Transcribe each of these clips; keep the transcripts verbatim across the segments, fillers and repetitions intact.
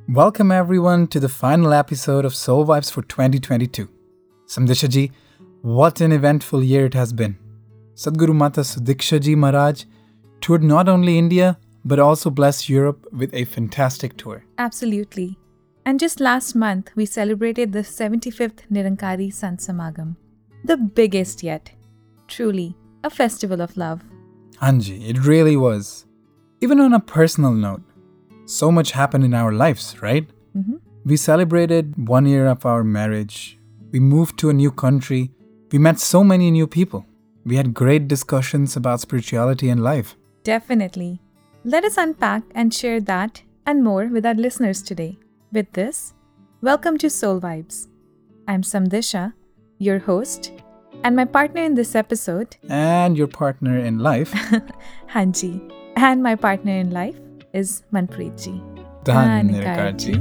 Welcome everyone to the final episode of Soul Vibes for twenty twenty-two. Samdisha ji, what an eventful year it has been. Sadhguru Mata Sudiksha ji Maharaj toured not only India but also blessed Europe with a fantastic tour. Absolutely. And just last month, we celebrated the seventy-fifth Nirankari Sant Samagam. The biggest yet. Truly, a festival of love. Hanji, it really was. Even on a personal note, so much happened in our lives, right? Mm-hmm. We celebrated one year of our marriage. We moved to a new country. We met so many new people. We had great discussions about spirituality and life. Definitely. Let us unpack and share that and more with our listeners today. With this, welcome to Soul Vibes. I'm Samdisha, your host, and my partner in this episode. And your partner in life. Hanji. And my partner in life is Manpreet ji. Dhan Nirkar ji.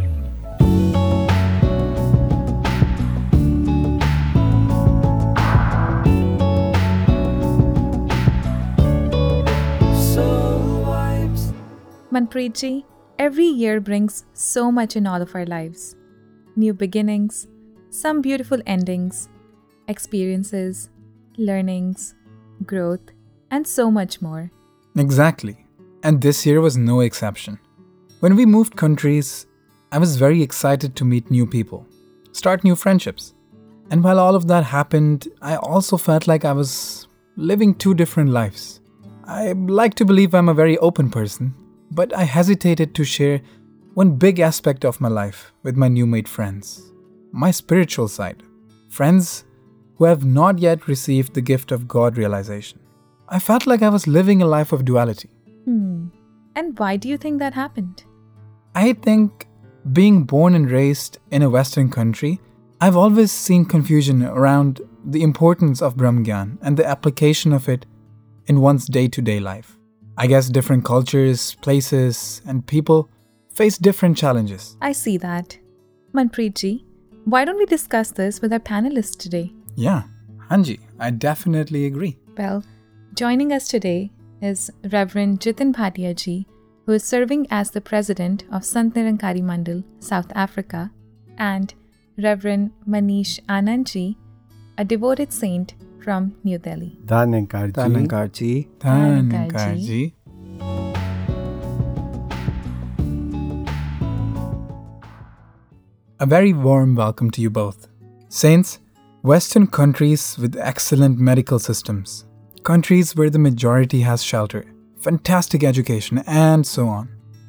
Manpreet ji, every year brings so much in all of our lives. New beginnings, some beautiful endings, experiences, learnings, growth, and so much more. Exactly. And this year was no exception. When we moved countries, I was very excited to meet new people, start new friendships. And while all of that happened, I also felt like I was living two different lives. I like to believe I'm a very open person, but I hesitated to share one big aspect of my life with my new made friends. My spiritual side. Friends who have not yet received the gift of God realization. I felt like I was living a life of duality. Hmm. And why do you think that happened? I think being born and raised in a Western country, I've always seen confusion around the importance of Brahmgyan and the application of it in one's day-to-day life. I guess different cultures, places, and people face different challenges. I see that. Manpreet ji, why don't we discuss this with our panelists today? Yeah, Hanji, I definitely agree. Well, joining us today is Reverend Jitin Bhatia ji, who is serving as the president of Sant Nirankari Mandal, South Africa, and Reverend Manish Anand ji, a devoted saint from New Delhi. Dhan Nirkar ji. Dhan Nirkar ji. Dhan Dhan Nirkar Nirkar ji. ji. A very warm welcome to you both. Saints, Western countries with excellent medical systems, countries where the majority has shelter, fantastic education, and so on.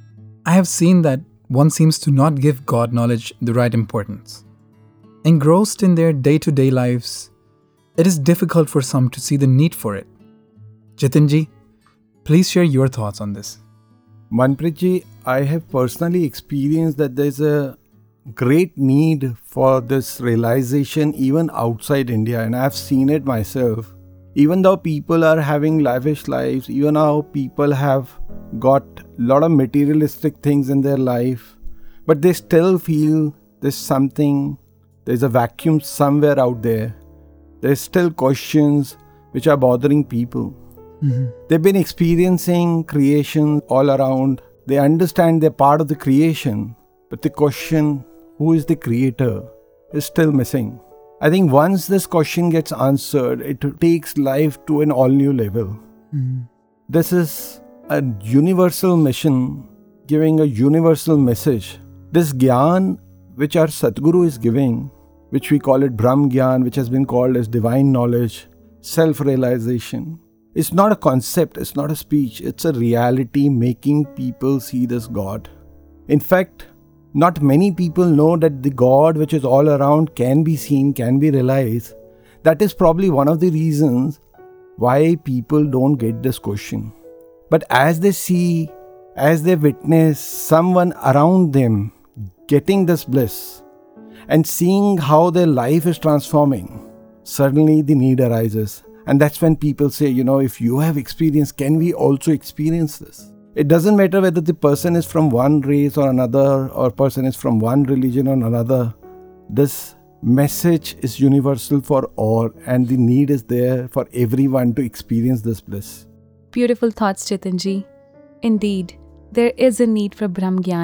I have seen that one seems to not give God knowledge the right importance. Engrossed in their day-to-day lives, it is difficult for some to see the need for it. Jitinji, please share your thoughts on this. Manpreet ji, I have personally experienced that there is a great need for this realization even outside India, and I have seen it myself. Even though people are having lavish lives, even though people have got a lot of materialistic things in their life, but they still feel there's something, there's a vacuum somewhere out there. There's still questions which are bothering people. Mm-hmm. They've been experiencing creation all around. They understand they're part of the creation, but the question, who is the creator, is still missing. I think once this question gets answered, it takes life to an all-new level. Mm-hmm. This is a universal mission, giving a universal message. This Gyan, which our Sadhguru is giving, which we call it Brahm Gyan, which has been called as divine knowledge, self-realization. It's not a concept, it's not a speech, it's a reality making people see this God. In fact, not many people know that the God which is all around can be seen, can be realized. That is probably one of the reasons why people don't get this question. But as they see, as they witness someone around them getting this bliss, and seeing how their life is transforming, suddenly the need arises. And that's when people say, you know, if you have experience, can we also experience this? It doesn't matter whether the person is from one race or another, or person is from one religion or another. This message is universal for all, and the need is there for everyone to experience this bliss. Beautiful thoughts, Jitinji. Indeed, there is a need for Brahm Gyan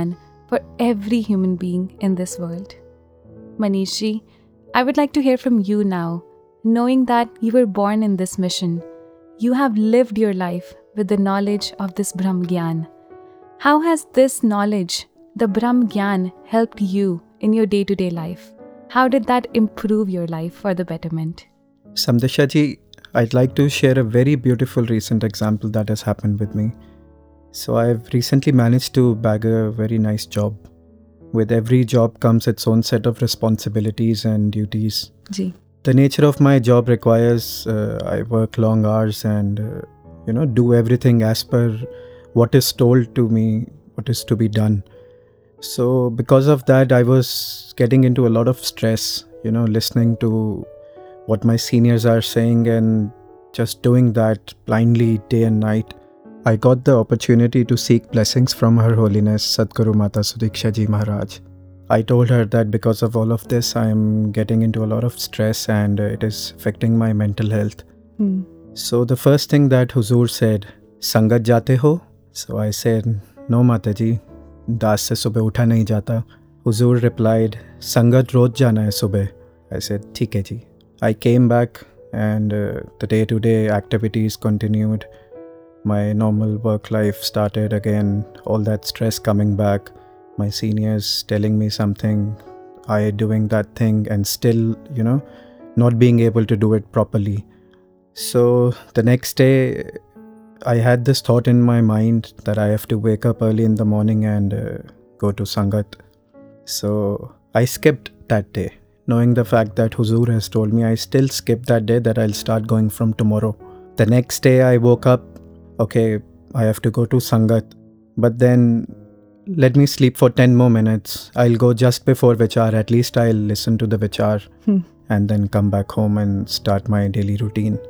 for every human being in this world. Manish ji, I would like to hear from you now, knowing that you were born in this mission. You have lived your life with the knowledge of this Brahm Gyan. How has this knowledge, the Brahm Gyan, helped you in your day-to-day life? How did that improve your life for the betterment? Samdisha ji, I'd like to share a very beautiful recent example that has happened with me. So I've recently managed to bag a very nice job. With every job comes its own set of responsibilities and duties. Ji. The nature of my job requires uh, I work long hours and uh, you know do everything as per what is told to me, what is to be done. So because of that, I was getting into a lot of stress, you know, listening to what my seniors are saying and just doing that blindly day and night. I got the opportunity to seek blessings from Her Holiness Sadhguru Mata Sudiksha Ji Maharaj. I told her that because of all of this, I am getting into a lot of stress and uh, it is affecting my mental health. Hmm. So the first thing that Huzur said, Sangat jate ho? So I said, no Mataji, das se subah utha nahi jata. Huzur replied, Sangat roz jana hai subah. I said, theek hai ji. I came back and uh, the day-to-day activities continued. My normal work life started again, all that stress coming back. My seniors telling me something, I doing that thing and still, you know, not being able to do it properly. So the next day, I had this thought in my mind that I have to wake up early in the morning and uh, go to Sangat. So I skipped that day, knowing the fact that Huzur has told me. I still skipped that day, that I'll start going from tomorrow. The next day I woke up, okay, I have to go to Sangat. But then let me sleep for ten more minutes. I'll go just before Vichar. At least I'll listen to the Vichar Hmm. and then come back home and start my daily routine.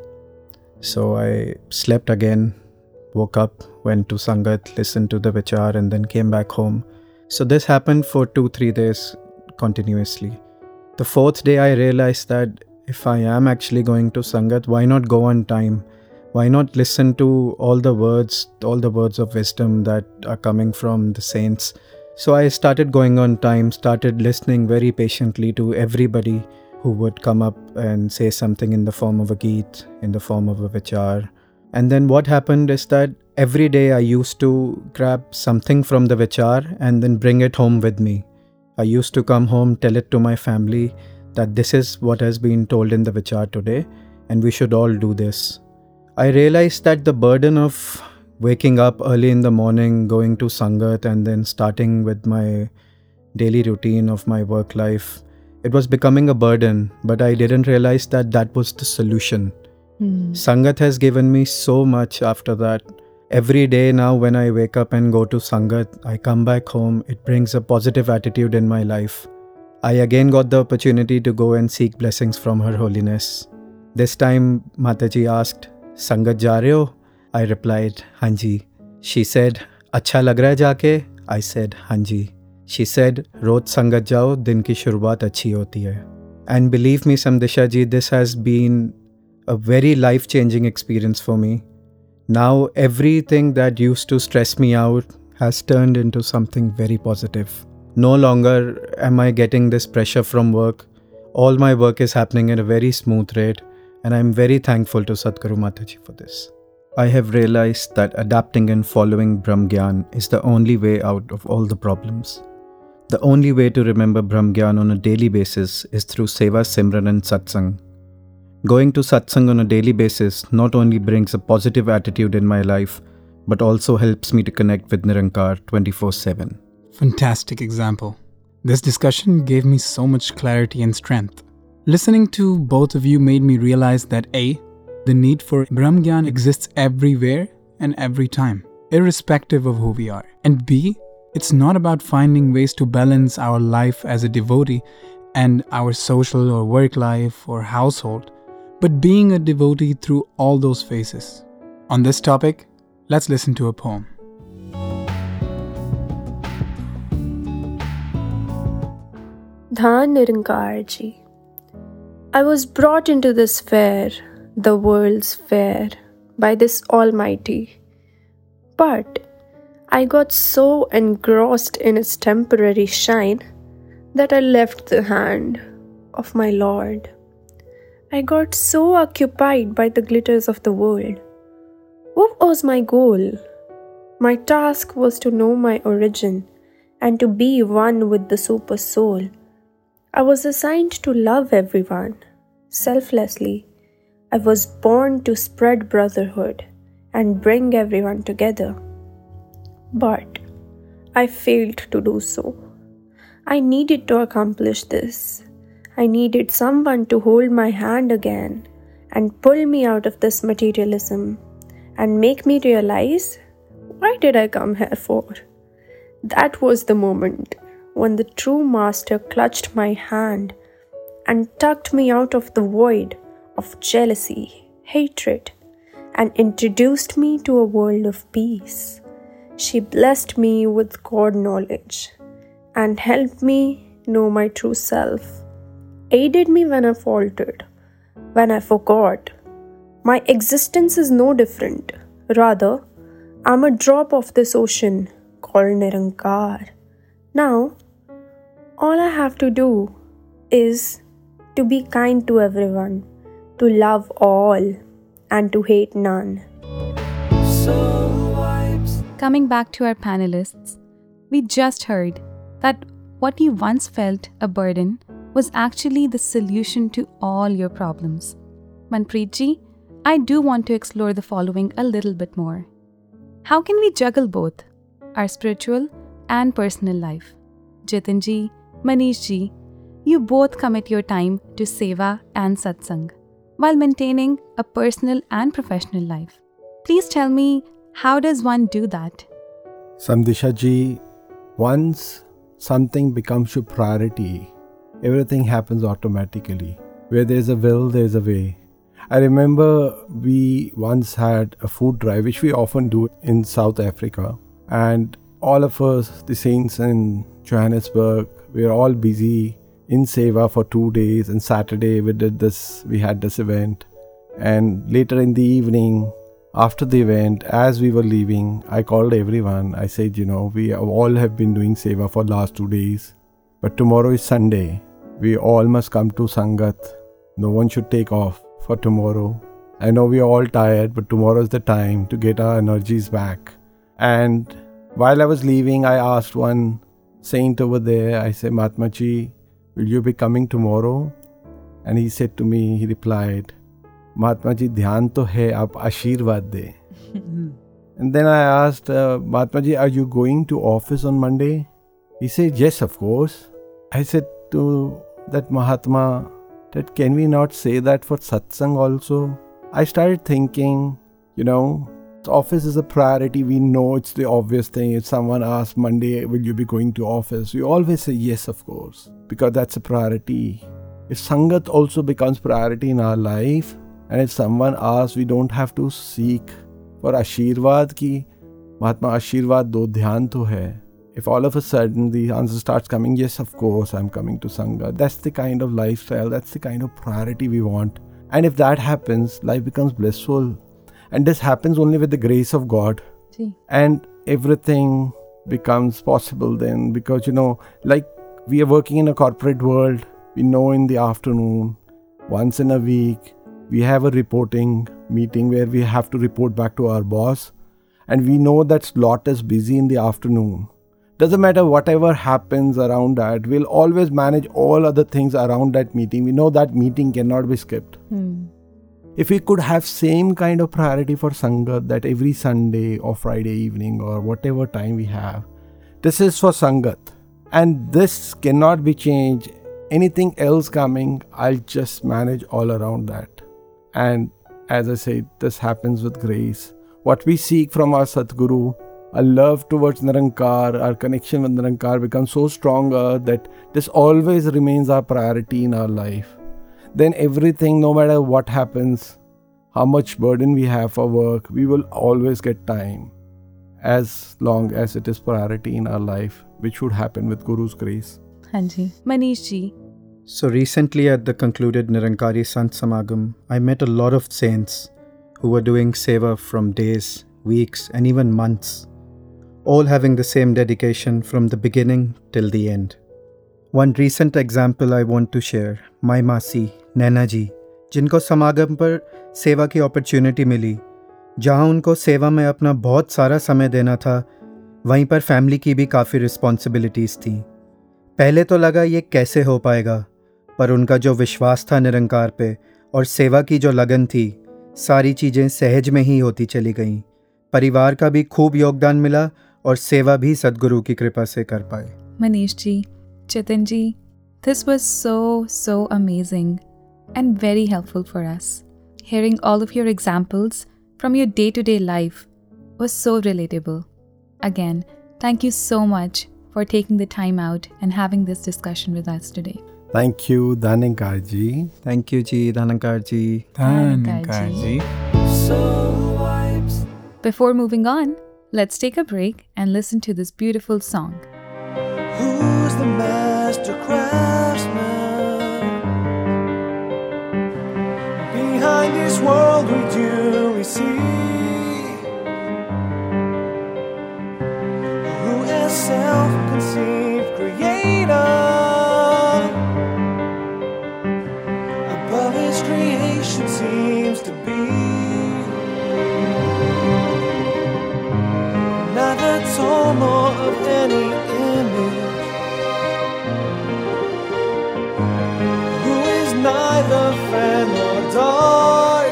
So I slept again, woke up, went to Sangat, listened to the Vichar and then came back home. So this happened for two, three days continuously. The fourth day I realized that if I am actually going to Sangat, why not go on time? Why not listen to all the words, all the words of wisdom that are coming from the saints? So I started going on time, started listening very patiently to everybody who would come up and say something in the form of a geet, in the form of a vichar. And then what happened is that every day I used to grab something from the vichar and then bring it home with me. I used to come home, tell it to my family that this is what has been told in the vichar today and we should all do this. I realized that the burden of waking up early in the morning, going to Sangat and then starting with my daily routine of my work life, it was becoming a burden, but I didn't realize that that was the solution. Hmm. Sangat has given me so much after that. Every day now when I wake up and go to Sangat, I come back home, it brings a positive attitude in my life. I again got the opportunity to go and seek blessings from Her Holiness. This time Mataji asked, Sangat ja rahe ho? I replied, Hanji. She said, Acha lag raha hai jaake? I said, Hanji. She said, Roz Sangat jao, din ki shuruaat achhi hoti hai. And believe me, Samdisha ji, this has been a very life-changing experience for me. Now everything that used to stress me out has turned into something very positive. No longer am I getting this pressure from work. All my work is happening at a very smooth rate and I'm very thankful to Sadhguru Mataji for this. I have realized that adapting and following Brahm Gyan is the only way out of all the problems. The only way to remember Brahm Gyan on a daily basis is through Seva, Simran and Satsang. Going to Satsang on a daily basis not only brings a positive attitude in my life, but also helps me to connect with Nirankar twenty-four seven. Fantastic example. This discussion gave me so much clarity and strength. Listening to both of you made me realize that A, the need for Brahm Gyan exists everywhere and every time, irrespective of who we are. And B, it's not about finding ways to balance our life as a devotee and our social or work life or household, but being a devotee through all those phases. On this topic, let's listen to a poem. Dhan Nirankar Ji. I was brought into this fair, the world's fair, by this Almighty. But I got so engrossed in its temporary shine that I left the hand of my Lord. I got so occupied by the glitters of the world. What was my goal? My task was to know my origin and to be one with the super soul. I was assigned to love everyone, selflessly. I was born to spread brotherhood and bring everyone together. But I failed to do so. I needed to accomplish this. I needed someone to hold my hand again and pull me out of this materialism and make me realize, why did I come here for? That was the moment when the true master clutched my hand and tugged me out of the void of jealousy, hatred, and introduced me to a world of peace. She blessed me with God knowledge and helped me know my true self, aided me when I faltered, when I forgot. My existence is no different. Rather, I'm a drop of this ocean called Nirankar. Now, all I have to do is to be kind to everyone, to love all, and to hate none. Coming back to our panelists, we just heard that what you once felt a burden was actually the solution to all your problems. Manpreet ji, I do want to explore the following a little bit more. How can we juggle both, our spiritual and personal life? Jitin ji, Manish ji, you both commit your time to seva and satsang while maintaining a personal and professional life. Please tell me, how does one do that? Samdisha ji, once something becomes your priority, everything happens automatically. Where there's a will, there's a way. I remember we once had a food drive, which we often do in South Africa. And all of us, the saints in Johannesburg, we were all busy in Seva for two days. And Saturday we did this, we had this event. And later in the evening, after the event, as we were leaving, I called everyone. I said, you know, we all have been doing Seva for last two days. But tomorrow is Sunday. We all must come to Sangat. No one should take off for tomorrow. I know we are all tired, but tomorrow is the time to get our energies back. And while I was leaving, I asked one saint over there, I said, Mahatma ji, will you be coming tomorrow? And he said to me, he replied, Mahatma ji, dhyan to hai, aap ashirwad de. And then I asked, uh, Mahatma ji, are you going to office on Monday? He said, yes, of course. I said to that Mahatma, that can we not say that for satsang also? I started thinking, you know, office is a priority. We know it's the obvious thing. If someone asks Monday, will you be going to office? We always say yes, of course, because that's a priority. If Sangat also becomes priority in our life, and if someone asks, we don't have to seek for Ashirwad ki, Mahatma Ashirwad do, dhyan to hai. If all of a sudden the answer starts coming, yes, of course, I'm coming to Sangha. That's the kind of lifestyle, that's the kind of priority we want. And if that happens, life becomes blissful. And this happens only with the grace of God. Gee. And everything becomes possible then, because, you know, like we are working in a corporate world. We know in the afternoon, once in a week, we have a reporting meeting where we have to report back to our boss. And we know that slot is busy in the afternoon. Doesn't matter whatever happens around that, we'll always manage all other things around that meeting. We know that meeting cannot be skipped. Hmm. If we could have same kind of priority for Sangat, that every Sunday or Friday evening or whatever time we have, this is for Sangat. And this cannot be changed. Anything else coming, I'll just manage all around that. And as I said, this happens with grace. What we seek from our Sadguru, our love towards Nirankar, our connection with Nirankar becomes so stronger that this always remains our priority in our life. Then everything, no matter what happens, how much burden we have for work, we will always get time as long as it is priority in our life, which would happen with Guru's grace. Hanji. Manish ji. So recently at the concluded Nirankari Sant Samagam, I met a lot of saints who were doing seva from days, weeks and even months. all having the same dedication from the beginning till the end. One recent example I want to share, my Masi, Naina ji, जिनको समागम पर सेवा की opportunity मिली, जहां उनको सेवा में अपना बहुत सारा समय देना था, वहीं पर फैमिली की भी काफ़ी रिस्पॉन्सिबिलिटीज़ थी। पहले तो लगा ये कैसे हो पाएगा, पर उनका जो विश्वास था निरंकार पे और सेवा की जो लगन थी, सारी चीज़ें सहज में ही होती चली गईं। परिवार का भी खूब योगदान मिला और सेवा भी सद्गुरु की कृपा से कर पाए। Manish ji, Jitin ji, this was so, so amazing and very helpful for us. Hearing all of your examples from your day-to-day life was so relatable. Again, thank you so much for taking the time out and having this discussion with us today. Thank you, Dhanankar ji. Thank you ji, Dhanankar ji. Dhanankar ji. Before moving on, let's take a break and listen to this beautiful song. Who's the master craftsman? Behind this world we duly see. Who is self-conceived creator? Above his creation seems to be. Neither tall nor of any image. Who is neither fair nor dark.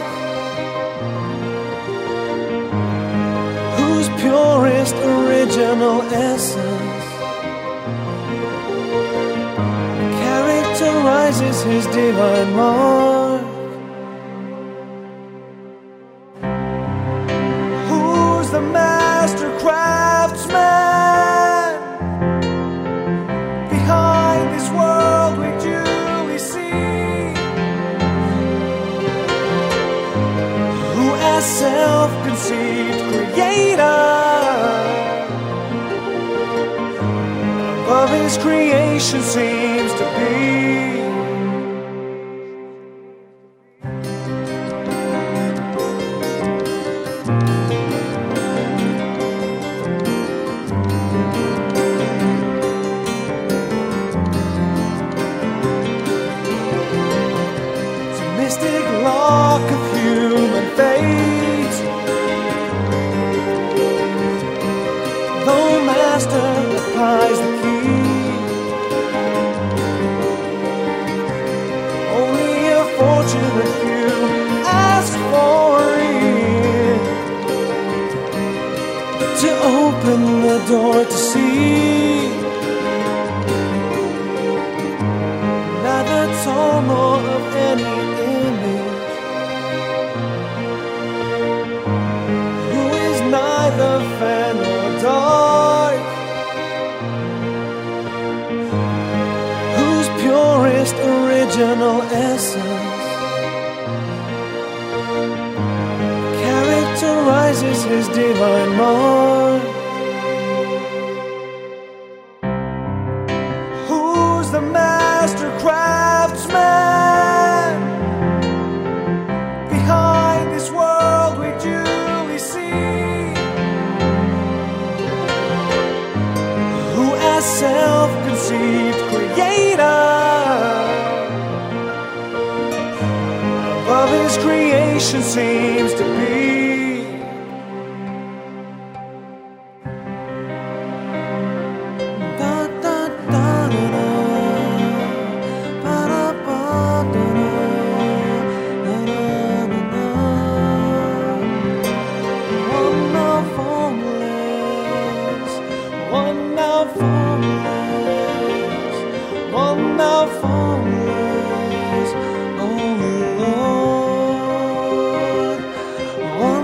Whose purest original essence characterizes his divine mark. Who's the master craftsman? Behind this world we duly see. Who as self-conceived creator above his creation seems to be. It's a mystic lock of human fate. Though master applies the key, only a fortunate few ask for it to open the door to see. Neither tall nor of any image. Who is neither fair nor dark. Whose purest original essence characterizes his divine mark. Who's the master craftsman? Behind this world we duly see. Who as self-conceived creator above his creation seems to be. Da, da, da, da, da. Ba, da, ba, da, da. Da, da, da, da. One now formless, one now formless, one now formless. Oh Lord, one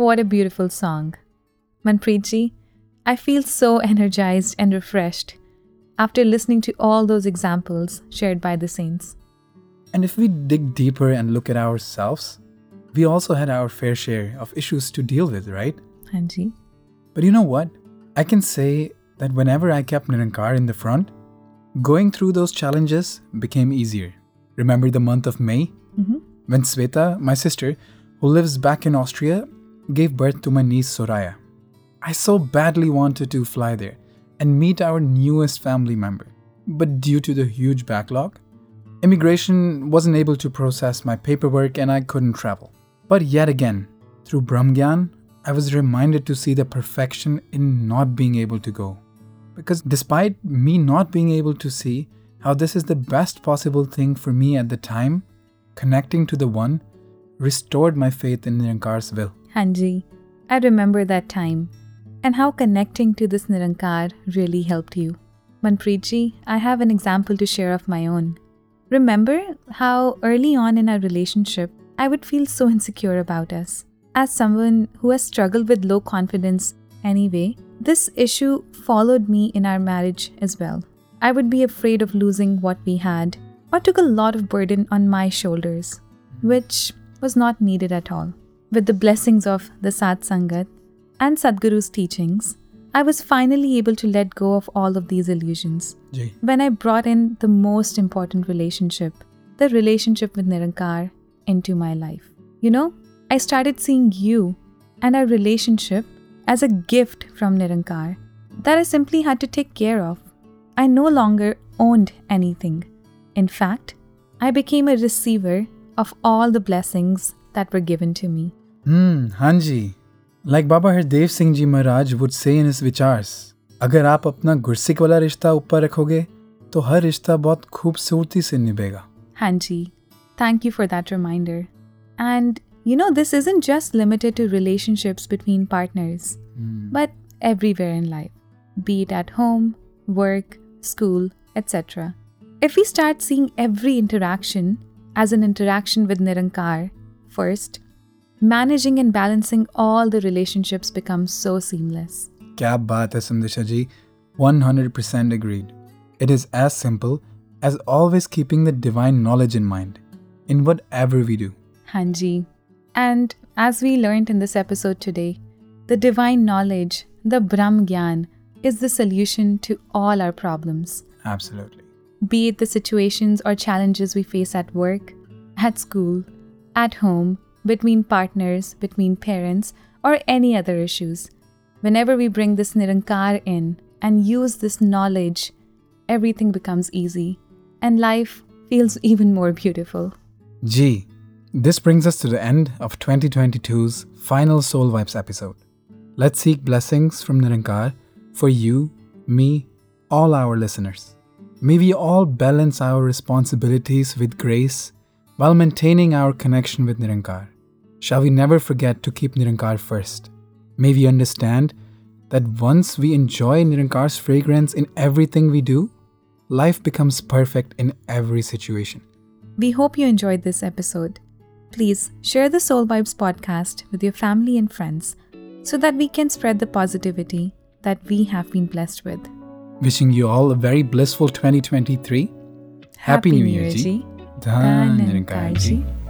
What a beautiful song. Manpreet ji, I feel so energized and refreshed after listening to all those examples shared by the saints. And if we dig deeper and look at ourselves, we also had our fair share of issues to deal with, right? Hanji. But you know what? I can say that whenever I kept Nirankar in the front, going through those challenges became easier. Remember the month of May? Mm-hmm. When Sveta, my sister, who lives back in Austria, gave birth to my niece Soraya. I so badly wanted to fly there and meet our newest family member. But due to the huge backlog, immigration wasn't able to process my paperwork and I couldn't travel. But yet again, through Brahmgyan, I was reminded to see the perfection in not being able to go. Because despite me not being able to see how this is the best possible thing for me at the time, connecting to the One restored my faith in Nirankar's will. Hanji, I remember that time and how connecting to this Nirankar really helped you. Manpreet ji, I have an example to share of my own. Remember how early on in our relationship, I would feel so insecure about us. As someone who has struggled with low confidence anyway, this issue followed me in our marriage as well. I would be afraid of losing what we had, or took a lot of burden on my shoulders, which was not needed at all. With the blessings of the Sat Sangat and Sadhguru's teachings, I was finally able to let go of all of these illusions. Jai. When I brought in the most important relationship, the relationship with Nirankar, into my life. You know, I started seeing you and our relationship as a gift from Nirankar that I simply had to take care of. I no longer owned anything. In fact, I became a receiver of all the blessings that were given to me. Hmm, Hanji. Like Baba Hardev Singh Ji Maharaj would say in his vichars, अगर आप अपना गुरसिक वाला रिश्ता ऊपर रखोगे, तो हर रिश्ता बहुत खूबसूरती से निभेगा. Hanji, thank you for that reminder. And you know, this isn't just limited to relationships between partners, Hmm. but everywhere in life, be it at home, work, school, et cetera. If we start seeing every interaction as an interaction with Nirankar first, managing and balancing all the relationships becomes so seamless. क्या बात है Samdisha ji, one hundred percent agreed. It is as simple as always keeping the divine knowledge in mind, in whatever we do. Hanji. And as we learned in this episode today, the divine knowledge, the Brahm Gyan, is the solution to all our problems. Absolutely. Be it the situations or challenges we face at work, at school, at home, between partners, between parents, or any other issues. Whenever we bring this Nirankar in and use this knowledge, everything becomes easy and life feels even more beautiful. Gee, this brings us to the end of twenty twenty-two's final Soul Vibes episode. Let's seek blessings from Nirankar for you, me, all our listeners. May we all balance our responsibilities with grace while maintaining our connection with Nirankar. Shall we never forget to keep Nirankar first? May we understand that once we enjoy Nirankar's fragrance in everything we do, life becomes perfect in every situation. We hope you enjoyed this episode. Please share the Soul Vibes podcast with your family and friends so that we can spread the positivity that we have been blessed with. Wishing you all a very blissful twenty twenty-three. Happy, New Year, ji. Dhan Dhan Nirankar ji.